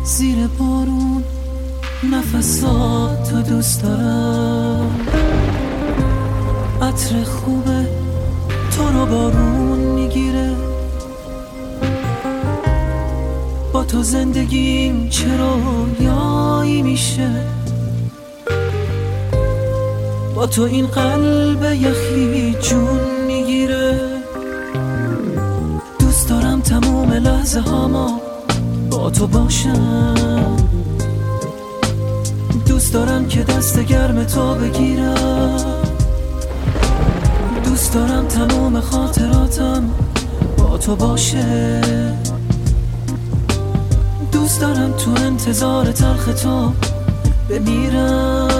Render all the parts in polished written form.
زیر بارون نفساتو دوست دارم، عطر خوبه تو رو بارون میگیره، با تو زندگیم چرا یایی میشه، با تو این قلب یخی جون میگیره. دوست دارم تموم لحظه هاما با تو باشم، دوست دارم که دست گرم تو بگیرم، دوست دارم تموم خاطراتم با تو باشه، دوست دارم تو انتظار تلخ تو بمیرم.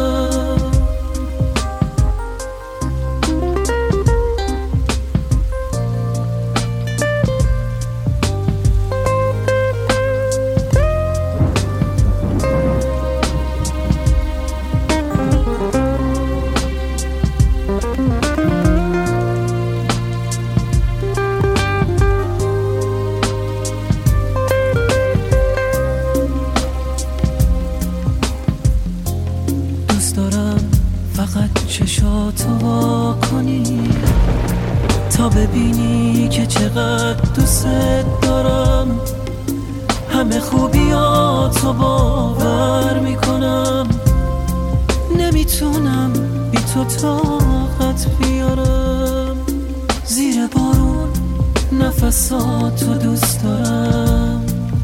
دوست دارم فقط چشاتو وا کنی تا ببینی که چقدر دوست دارم، همه خوبیاتو باور میکنم، نمیتونم بی تو طاقت بیارم. زیر بارون نفساتو دوست دارم،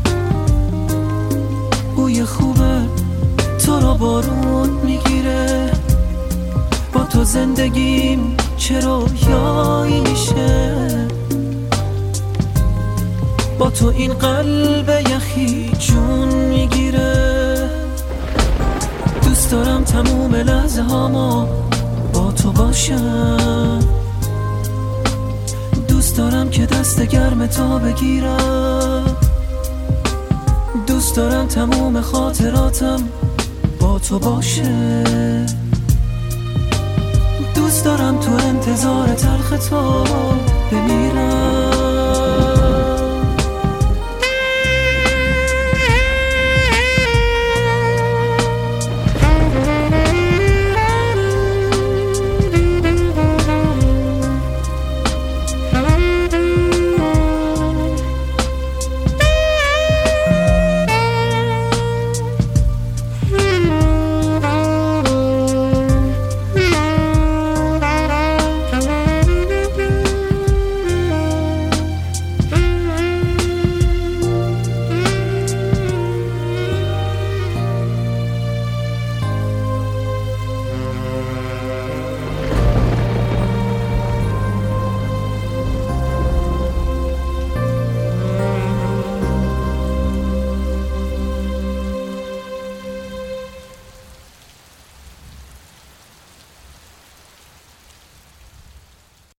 بوی خوبه تو رو بارون میگیره، با تو زندگیم چرا یایی میشه، با تو این قلب یخی جون میگیره. دوست دارم تموم لحظه هاما با تو باشم، دوست دارم که دست گرم تو بگیرم، دوست دارم تموم خاطراتم با تو باشه، دوست دارم تو انتظار تلخ تو بمیرم.